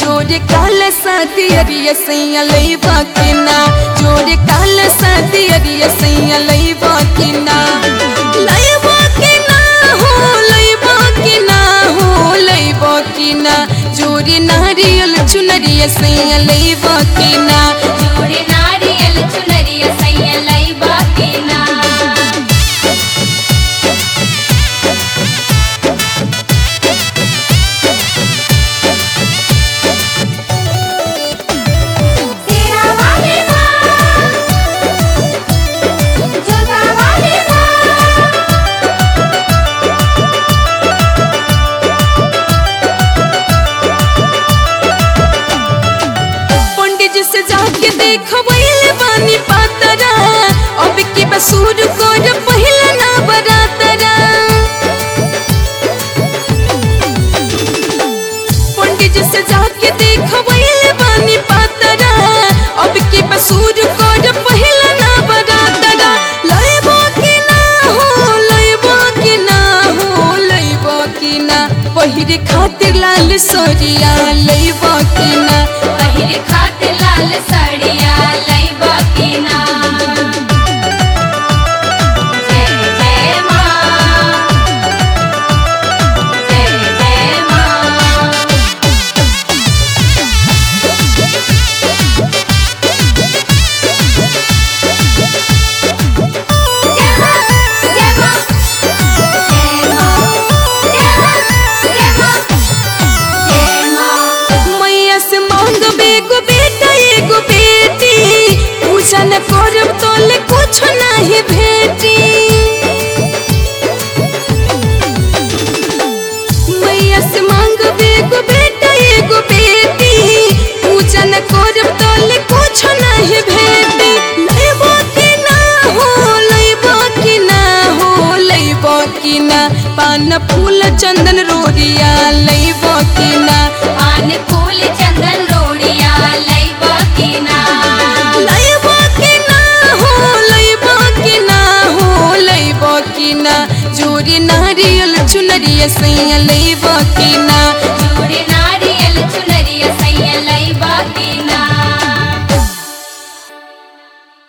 जोरे काल साथी अरिया सैया लईबा कि ना जोरे काल साथी अरिया सैया लईबा कि ना लईबा कि ना हो लईबा कि ना हो लईबा कि ना जोरे नारियल चुनरिया सैया लईबा कि ना जोरे नारियल चुनरिया सैया लईबा कि ना से जाके देखो वही बानी पातरा अब की बसूर को पहला ना बरातरा पंडित जी से जाके देखो वही बानी पातरा अब की बसूर को पहला ना बरातरा लईबा कि ना हो लईबा कि ना हो लईबा कि ना पहिरे खातिर लाल सोरिया लईबा कि ना पहिरे खातिर लाल साड़िया लईबा कि ना जय जय माँ जय जय माँ मैया से मांग बेगो बेटा एगो बेटी पूजा न करब तोले कुछ नहीं भेटी मैया से मांग बेगो बेटा एगो बेटी पूजा न करब तोले कुछ नहीं भेटी लईबा कि ना हो लईबा कि ना हो लईबा कि ना पान फूल चंदन रोरिया लईबा कि ना पान फूल चंदन रोड़िया लईबा कि ना लईबा कि ना हो लईबा कि ना हो लईबा कि ना जोरे नारियल चुनरिया सैया लईबा कि ना जोरे